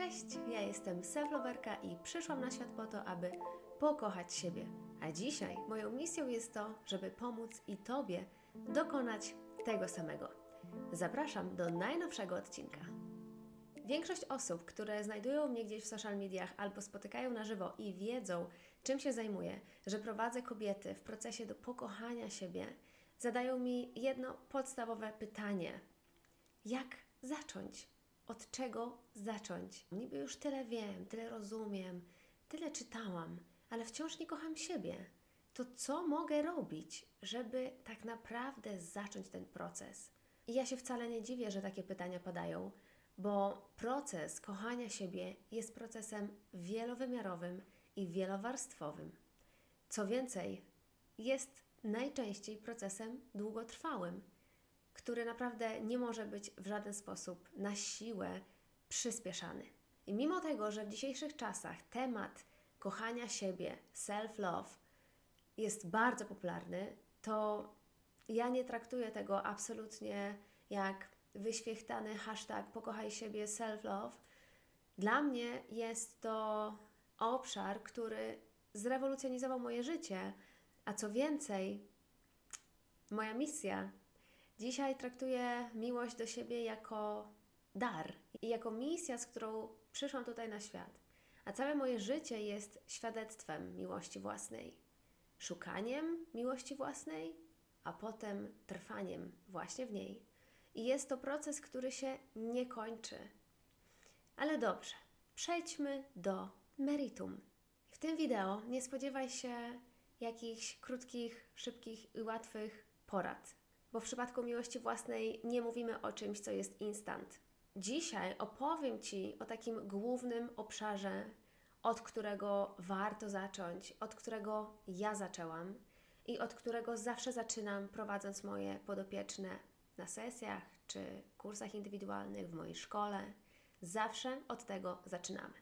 Cześć, ja jestem self-loverka i przyszłam na świat po to, aby pokochać siebie. A dzisiaj moją misją jest to, żeby pomóc i Tobie dokonać tego samego. Zapraszam do najnowszego odcinka. Większość osób, które znajdują mnie gdzieś w social mediach albo spotykają na żywo i wiedzą, czym się zajmuję, że prowadzę kobiety w procesie do pokochania siebie, zadają mi jedno podstawowe pytanie. Jak zacząć? Od czego zacząć? Niby już tyle wiem, tyle rozumiem, tyle czytałam, ale wciąż nie kocham siebie. To co mogę robić, żeby tak naprawdę zacząć ten proces? I ja się wcale nie dziwię, że takie pytania padają, bo proces kochania siebie jest procesem wielowymiarowym i wielowarstwowym. Co więcej, jest najczęściej procesem długotrwałym, który naprawdę nie może być w żaden sposób na siłę przyspieszany. I mimo tego, że w dzisiejszych czasach temat kochania siebie, self-love jest bardzo popularny, to ja nie traktuję tego absolutnie jak wyświechtany hashtag pokochaj siebie, self-love. Dla mnie jest to obszar, który zrewolucjonizował moje życie, a co więcej, moja misja. Dzisiaj traktuję miłość do siebie jako dar i jako misja, z którą przyszłam tutaj na świat. A całe moje życie jest świadectwem miłości własnej, szukaniem miłości własnej, a potem trwaniem właśnie w niej. I jest to proces, który się nie kończy. Ale dobrze, przejdźmy do meritum. W tym wideo nie spodziewaj się jakichś krótkich, szybkich i łatwych porad, bo w przypadku miłości własnej nie mówimy o czymś, co jest instant. Dzisiaj opowiem Ci o takim głównym obszarze, od którego warto zacząć, od którego ja zaczęłam i od którego zawsze zaczynam, prowadząc moje podopieczne na sesjach czy kursach indywidualnych w mojej szkole. Zawsze od tego zaczynamy.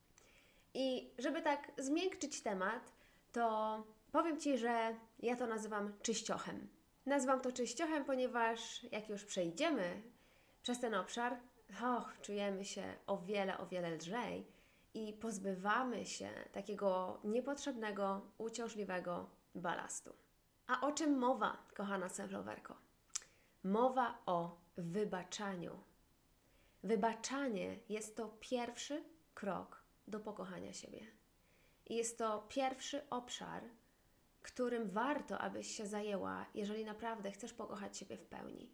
I żeby tak zmiękczyć temat, to powiem Ci, że ja to nazywam czyściochem. Nazywam to czyściochem, ponieważ jak już przejdziemy przez ten obszar, czujemy się o wiele lżej i pozbywamy się takiego niepotrzebnego, uciążliwego balastu. A o czym mowa, kochana self-loverko? Mowa o wybaczaniu. Wybaczanie jest to pierwszy krok do pokochania siebie. I jest to pierwszy obszar, którym warto, abyś się zajęła, jeżeli naprawdę chcesz pokochać siebie w pełni.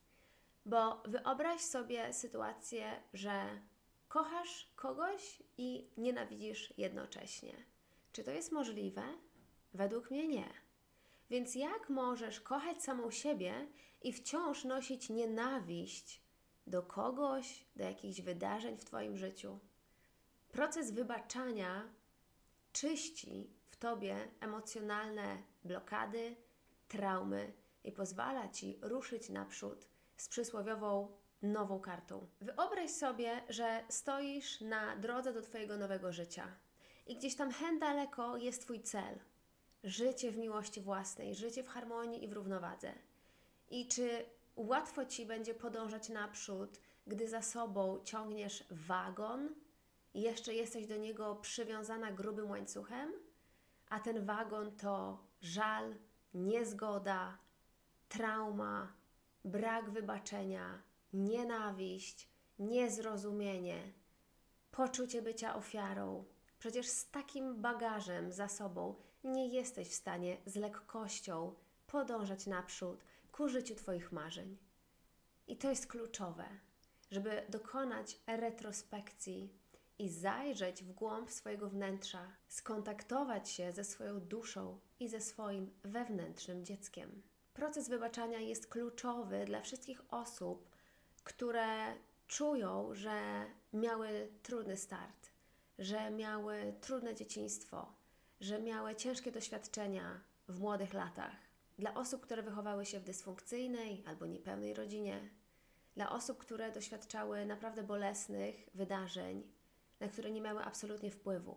Bo wyobraź sobie sytuację, że kochasz kogoś i nienawidzisz jednocześnie. Czy to jest możliwe? Według mnie nie. Więc jak możesz kochać samą siebie i wciąż nosić nienawiść do kogoś, do jakichś wydarzeń w Twoim życiu? Proces wybaczania czyści w Tobie emocjonalne blokady, traumy i pozwala Ci ruszyć naprzód z przysłowiową nową kartą. Wyobraź sobie, że stoisz na drodze do Twojego nowego życia i gdzieś tam hen daleko jest Twój cel. Życie w miłości własnej, życie w harmonii i w równowadze. I czy łatwo Ci będzie podążać naprzód, gdy za sobą ciągniesz wagon i jeszcze jesteś do niego przywiązana grubym łańcuchem, a ten wagon to żal, niezgoda, trauma, brak wybaczenia, nienawiść, niezrozumienie, poczucie bycia ofiarą. Przecież z takim bagażem za sobą nie jesteś w stanie z lekkością podążać naprzód ku życiu Twoich marzeń. I to jest kluczowe, żeby dokonać retrospekcji i zajrzeć w głąb swojego wnętrza, skontaktować się ze swoją duszą i ze swoim wewnętrznym dzieckiem. Proces wybaczania jest kluczowy dla wszystkich osób, które czują, że miały trudny start, że miały trudne dzieciństwo, że miały ciężkie doświadczenia w młodych latach. Dla osób, które wychowały się w dysfunkcyjnej albo niepełnej rodzinie, dla osób, które doświadczały naprawdę bolesnych wydarzeń, na które nie miały absolutnie wpływu.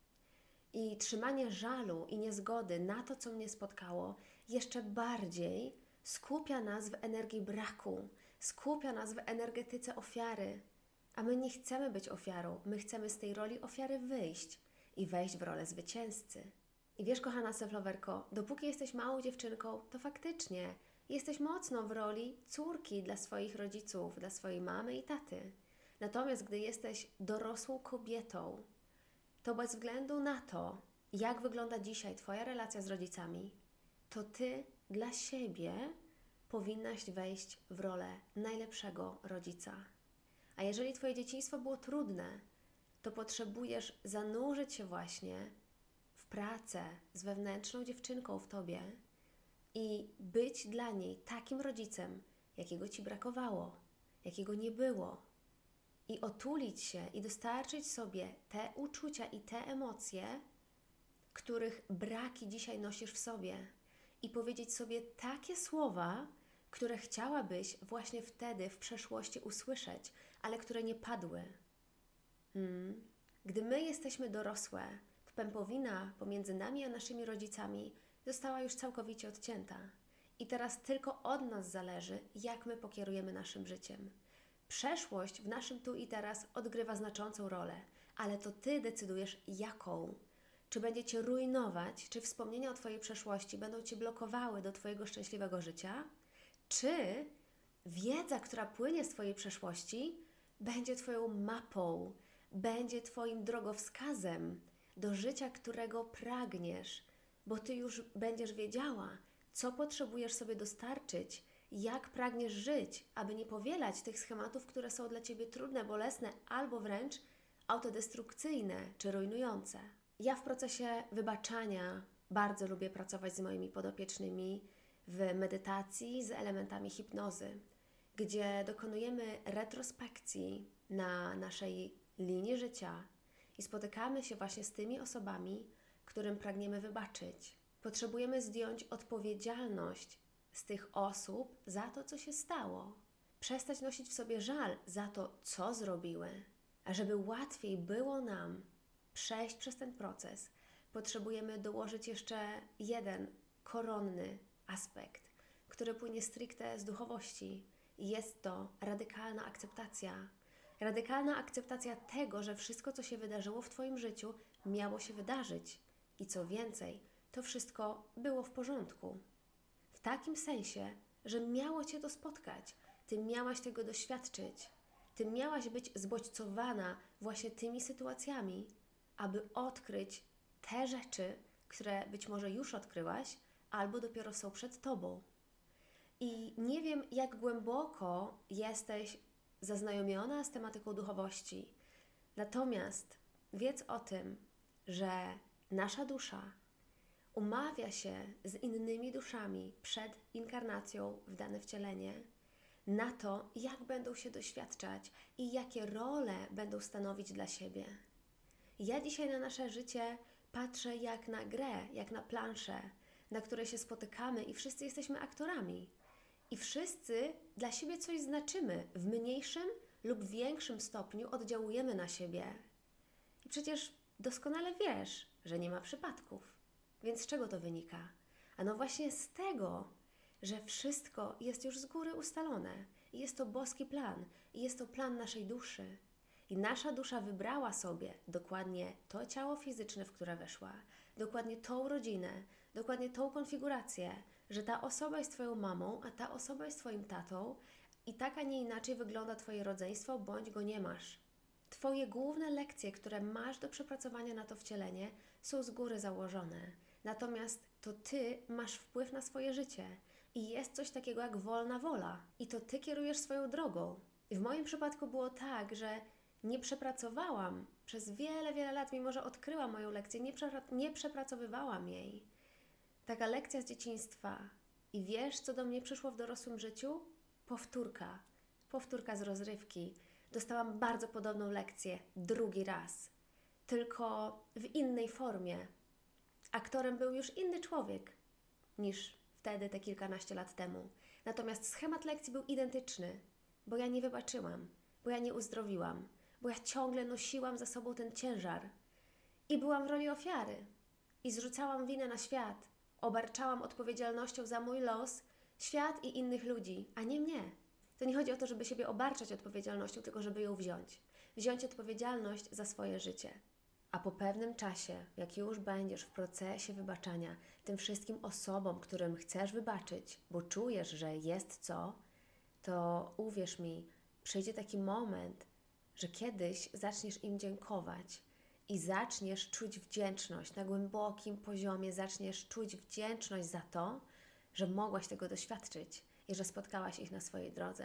I trzymanie żalu i niezgody na to, co mnie spotkało, jeszcze bardziej skupia nas w energii braku, skupia nas w energetyce ofiary, A my nie chcemy być ofiarą, my chcemy z tej roli ofiary wyjść i wejść w rolę zwycięzcy. I wiesz, kochana self-loverko, dopóki jesteś małą dziewczynką, to faktycznie jesteś mocno w roli córki dla swoich rodziców, dla swojej mamy i taty. Natomiast gdy jesteś dorosłą kobietą, to bez względu na to, jak wygląda dzisiaj Twoja relacja z rodzicami, to Ty dla siebie powinnaś wejść w rolę najlepszego rodzica. A jeżeli Twoje dzieciństwo było trudne, to potrzebujesz zanurzyć się właśnie w pracę z wewnętrzną dziewczynką w Tobie i być dla niej takim rodzicem, jakiego Ci brakowało, jakiego nie było. I otulić się i dostarczyć sobie te uczucia i te emocje, których braki dzisiaj nosisz w sobie. I powiedzieć sobie takie słowa, które chciałabyś właśnie wtedy w przeszłości usłyszeć, ale które nie padły. Gdy my jesteśmy dorosłe, to pępowina pomiędzy nami a naszymi rodzicami została już całkowicie odcięta. I teraz tylko od nas zależy, jak my pokierujemy naszym życiem. Przeszłość w naszym tu i teraz odgrywa znaczącą rolę, ale to Ty decydujesz jaką. Czy będzie Cię rujnować, czy wspomnienia o Twojej przeszłości będą Cię blokowały do Twojego szczęśliwego życia, czy wiedza, która płynie z Twojej przeszłości, będzie Twoją mapą, będzie Twoim drogowskazem do życia, którego pragniesz, bo Ty już będziesz wiedziała, co potrzebujesz sobie dostarczyć, jak pragniesz żyć, aby nie powielać tych schematów, które są dla Ciebie trudne, bolesne albo wręcz autodestrukcyjne czy rujnujące. Ja w procesie wybaczania bardzo lubię pracować z moimi podopiecznymi w medytacji z elementami hipnozy, gdzie dokonujemy retrospekcji na naszej linii życia i spotykamy się właśnie z tymi osobami, którym pragniemy wybaczyć. Potrzebujemy zdjąć odpowiedzialność z tych osób za to, co się stało. Przestać nosić w sobie żal za to, co zrobiły. A żeby łatwiej było nam przejść przez ten proces, potrzebujemy dołożyć jeszcze jeden koronny aspekt, który płynie stricte z duchowości. I jest to radykalna akceptacja. Radykalna akceptacja tego, że wszystko, co się wydarzyło w Twoim życiu, miało się wydarzyć. I co więcej, to wszystko było w porządku. W takim sensie, że miało Cię to spotkać. Ty miałaś tego doświadczyć. Ty miałaś być zbodźcowana właśnie tymi sytuacjami, aby odkryć te rzeczy, które być może już odkryłaś, albo dopiero są przed Tobą. I nie wiem, jak głęboko jesteś zaznajomiona z tematyką duchowości. Natomiast wiedz o tym, że nasza dusza umawia się z innymi duszami przed inkarnacją w dane wcielenie na to, jak będą się doświadczać i jakie role będą stanowić dla siebie. Ja dzisiaj na nasze życie patrzę jak na grę, jak na planszę, na której się spotykamy i wszyscy jesteśmy aktorami. I wszyscy dla siebie coś znaczymy, w mniejszym lub większym stopniu oddziałujemy na siebie. I przecież doskonale wiesz, że nie ma przypadków. Więc z czego to wynika? Ano właśnie z tego, że wszystko jest już z góry ustalone. I jest to boski plan. I jest to plan naszej duszy. I nasza dusza wybrała sobie dokładnie to ciało fizyczne, w które weszła, dokładnie tą rodzinę, dokładnie tą konfigurację, że ta osoba jest Twoją mamą, a ta osoba jest Twoim tatą i tak, a nie inaczej wygląda Twoje rodzeństwo, bądź go nie masz. Twoje główne lekcje, które masz do przepracowania na to wcielenie, są z góry założone. Natomiast to Ty masz wpływ na swoje życie i jest coś takiego jak wolna wola. I to Ty kierujesz swoją drogą. I w moim przypadku było tak, że nie przepracowałam przez wiele, wiele lat, mimo że odkryłam moją lekcję, nie przepracowywałam jej. Taka lekcja z dzieciństwa. I wiesz, co do mnie przyszło w dorosłym życiu? Powtórka. Powtórka z rozrywki. Dostałam bardzo podobną lekcję drugi raz. Tylko w innej formie. Aktorem był już inny człowiek niż wtedy, te kilkanaście lat temu. Natomiast schemat lekcji był identyczny, bo ja nie wybaczyłam, bo ja nie uzdrowiłam, bo ja ciągle nosiłam za sobą ten ciężar i byłam w roli ofiary i zrzucałam winę na świat, obarczałam odpowiedzialnością za mój los świat i innych ludzi, a nie mnie. To nie chodzi o to, żeby siebie obarczać odpowiedzialnością, tylko żeby ją wziąć. wziąć odpowiedzialność za swoje życie. A po pewnym czasie, jak już będziesz w procesie wybaczania tym wszystkim osobom, którym chcesz wybaczyć, bo czujesz, że jest co, to uwierz mi, przyjdzie taki moment, że kiedyś zaczniesz im dziękować i zaczniesz czuć wdzięczność na głębokim poziomie, zaczniesz czuć wdzięczność za to, że mogłaś tego doświadczyć i że spotkałaś ich na swojej drodze.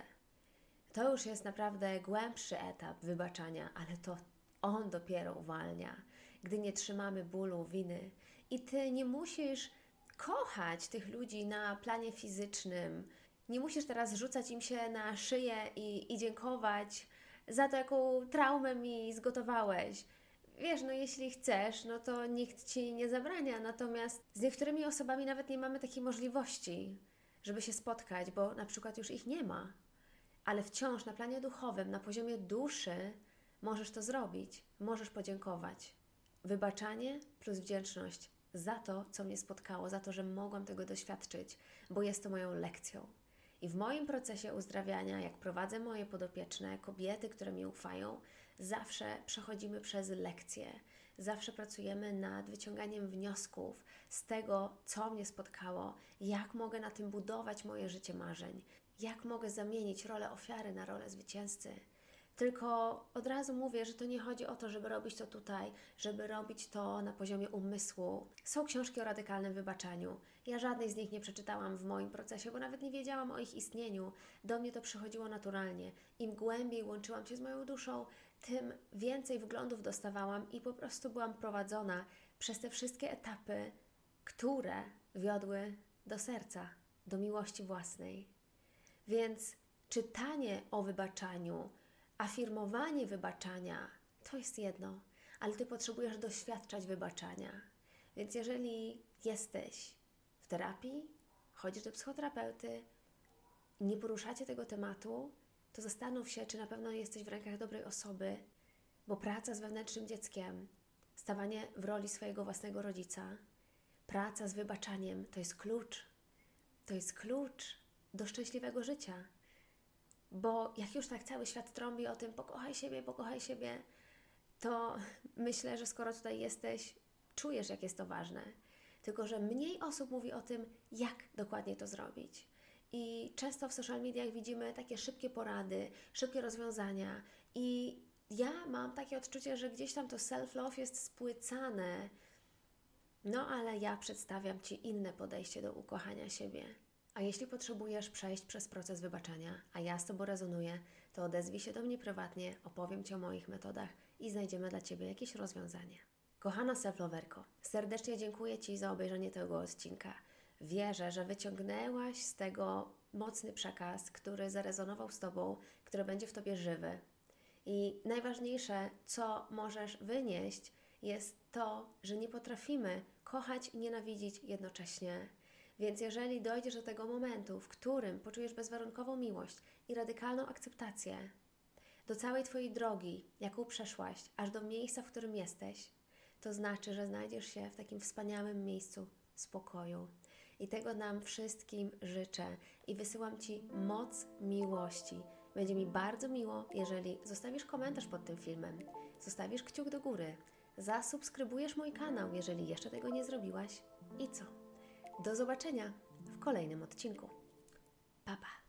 To już jest naprawdę głębszy etap wybaczania, ale to on dopiero uwalnia, gdy nie trzymamy bólu, winy. I Ty nie musisz kochać tych ludzi na planie fizycznym. Nie musisz teraz rzucać im się na szyję i dziękować za to, jaką traumę mi zgotowałeś. Wiesz, no jeśli chcesz, no to nikt Ci nie zabrania, natomiast z niektórymi osobami nawet nie mamy takiej możliwości, żeby się spotkać, bo na przykład już ich nie ma. Ale wciąż na planie duchowym, na poziomie duszy możesz to zrobić, możesz podziękować. Wybaczanie plus wdzięczność za to, co mnie spotkało, za to, że mogłam tego doświadczyć, bo jest to moją lekcją. I w moim procesie uzdrawiania, jak prowadzę moje podopieczne, kobiety, które mi ufają, zawsze przechodzimy przez lekcje, zawsze pracujemy nad wyciąganiem wniosków z tego, co mnie spotkało, jak mogę na tym budować moje życie marzeń, jak mogę zamienić rolę ofiary na rolę zwycięzcy. Tylko od razu mówię, że to nie chodzi o to, żeby robić to tutaj, żeby robić to na poziomie umysłu. Są książki o radykalnym wybaczaniu. Ja żadnej z nich nie przeczytałam w moim procesie, bo nawet nie wiedziałam o ich istnieniu. Do mnie to przychodziło naturalnie. Im głębiej łączyłam się z moją duszą, tym więcej wglądów dostawałam i po prostu byłam prowadzona przez te wszystkie etapy, które wiodły do serca, do miłości własnej. Więc czytanie o wybaczaniu, afirmowanie wybaczania to jest jedno, ale Ty potrzebujesz doświadczać wybaczania. Więc jeżeli jesteś w terapii, chodzisz do psychoterapeuty i nie poruszacie tego tematu, to zastanów się, czy na pewno jesteś w rękach dobrej osoby, bo praca z wewnętrznym dzieckiem, stawanie w roli swojego własnego rodzica, praca z wybaczaniem to jest klucz. To jest klucz do szczęśliwego życia. Bo jak już tak cały świat trąbi o tym, pokochaj siebie, to myślę, że skoro tutaj jesteś, czujesz, jak jest to ważne. Tylko że mniej osób mówi o tym, jak dokładnie to zrobić. I często w social mediach widzimy takie szybkie porady, szybkie rozwiązania i ja mam takie odczucie, że gdzieś tam to self-love jest spłycane. No ale ja przedstawiam Ci inne podejście do ukochania siebie. A jeśli potrzebujesz przejść przez proces wybaczania, a ja z Tobą rezonuję, to odezwij się do mnie prywatnie, opowiem Ci o moich metodach i znajdziemy dla Ciebie jakieś rozwiązanie. Kochana self-loverko, serdecznie dziękuję Ci za obejrzenie tego odcinka. Wierzę, że wyciągnęłaś z tego mocny przekaz, który zarezonował z Tobą, który będzie w Tobie żywy. I najważniejsze, co możesz wynieść, jest to, że nie potrafimy kochać i nienawidzić jednocześnie. Więc jeżeli dojdziesz do tego momentu, w którym poczujesz bezwarunkową miłość i radykalną akceptację do całej Twojej drogi, jaką przeszłaś, aż do miejsca, w którym jesteś, to znaczy, że znajdziesz się w takim wspaniałym miejscu spokoju. I tego nam wszystkim życzę i wysyłam Ci moc miłości. Będzie mi bardzo miło, jeżeli zostawisz komentarz pod tym filmem, zostawisz kciuk do góry, zasubskrybujesz mój kanał, jeżeli jeszcze tego nie zrobiłaś. I co? Do zobaczenia w kolejnym odcinku. Pa, pa!